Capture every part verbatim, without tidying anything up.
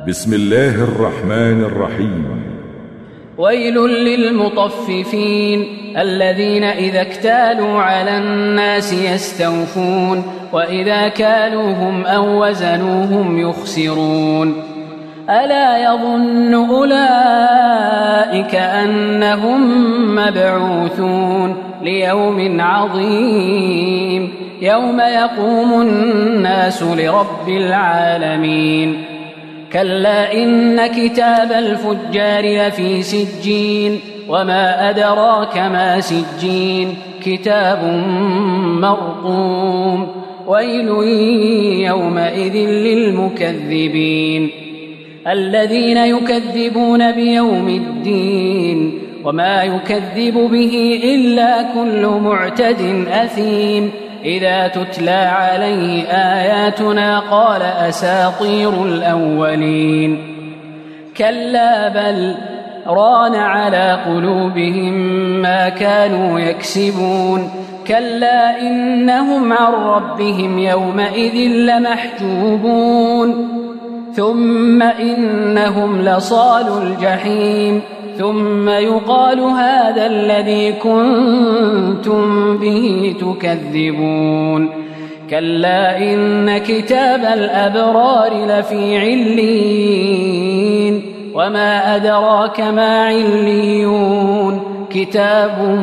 بسم الله الرحمن الرحيم. ويل للمطففين الذين إذا اكتالوا على الناس يستوفون وإذا كالوهم أو وزنوهم يخسرون. ألا يظن أولئك أنهم مبعوثون ليوم عظيم يوم يقوم الناس لرب العالمين. كلا إن كتاب الفجار لفي سجين وما أدراك ما سجين كتاب مرقوم. ويل يومئذ للمكذبين الذين يكذبون بيوم الدين وما يكذب به إلا كل معتد أثيم إذا تتلى عليه آياتنا قال أساطير الأولين. كلا بل ران على قلوبهم ما كانوا يكسبون. كلا إنهم عن ربهم يومئذ لمحجوبون ثم إنهم لصالوا الجحيم ثم يقال هذا الذي كنتم به تكذبون. كلا إن كتاب الأبرار لفي عليين وما أدراك ما عليون كتاب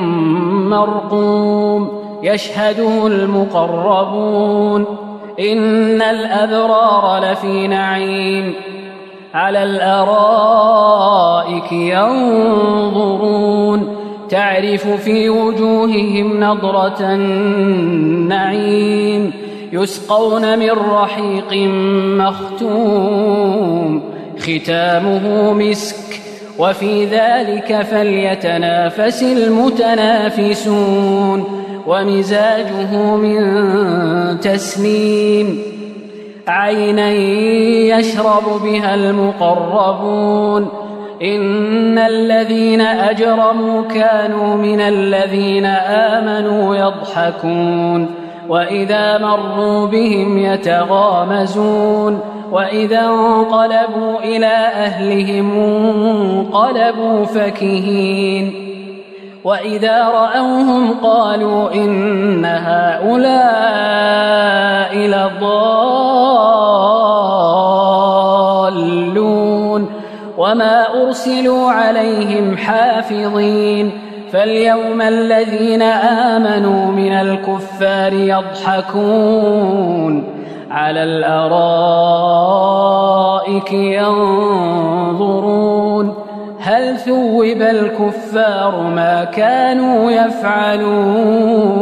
مرقوم يشهده المقربون. إن الأبرار لفي نعيم على الأرائك ينظرون تعرف في وجوههم نضرة النعيم يسقون من رحيق مختوم ختامه مسك وفي ذلك فليتنافس المتنافسون. ومزاجه من تسنيم عينا يشرب بها المقربون. إن الذين أجرموا كانوا من الذين آمنوا يضحكون وإذا مروا بهم يتغامزون وإذا انقلبوا إلى أهلهم انقلبوا فكهين وإذا رأوهم قالوا إن هؤلاء لضالون وما أرسلوا عليهم حافظين. فاليوم الذين آمنوا من الكفار يضحكون على الأرائك ينظرون هل ثوب الكفار ما كانوا يفعلون.